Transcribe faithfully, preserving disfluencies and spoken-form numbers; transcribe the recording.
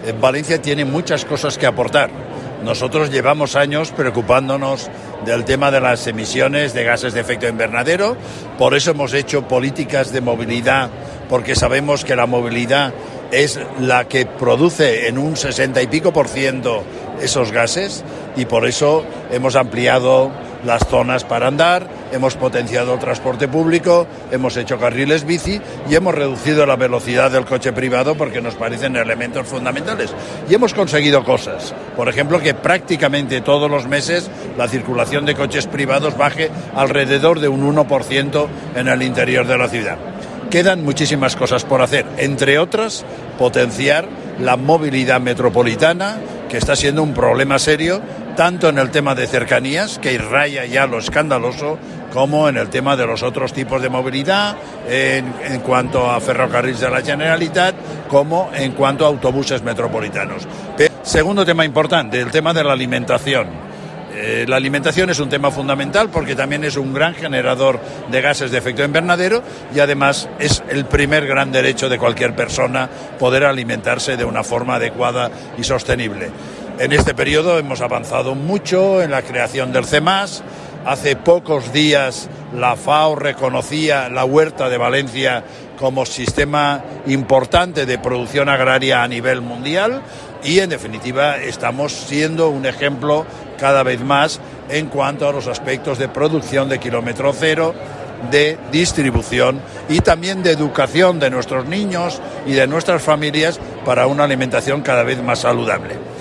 eh, Valencia tiene muchas cosas que aportar. Nosotros llevamos años preocupándonos del tema de las emisiones de gases de efecto invernadero, por eso hemos hecho políticas de movilidad, porque sabemos que la movilidad es la que produce en un sesenta y pico por ciento esos gases, y por eso hemos ampliado las zonas para andar, hemos potenciado el transporte público, hemos hecho carriles bici y hemos reducido la velocidad del coche privado porque nos parecen elementos fundamentales. Y hemos conseguido cosas, por ejemplo, que prácticamente todos los meses la circulación de coches privados baje alrededor de un uno por ciento en el interior de la ciudad. Quedan muchísimas cosas por hacer, entre otras, potenciar la movilidad metropolitana, que está siendo un problema serio, tanto en el tema de cercanías, que raya ya lo escandaloso, como en el tema de los otros tipos de movilidad, en, en cuanto a ferrocarriles de la Generalitat, como en cuanto a autobuses metropolitanos. Pero, segundo tema importante, el tema de la alimentación. Eh, la alimentación es un tema fundamental porque también es un gran generador de gases de efecto invernadero y además es el primer gran derecho de cualquier persona poder alimentarse de una forma adecuada y sostenible. En este periodo hemos avanzado mucho en la creación del CEMAS. Hace pocos días la FAO reconocía la huerta de Valencia como sistema importante de producción agraria a nivel mundial y, en definitiva, estamos siendo un ejemplo cada vez más en cuanto a los aspectos de producción de kilómetro cero, de distribución y también de educación de nuestros niños y de nuestras familias para una alimentación cada vez más saludable.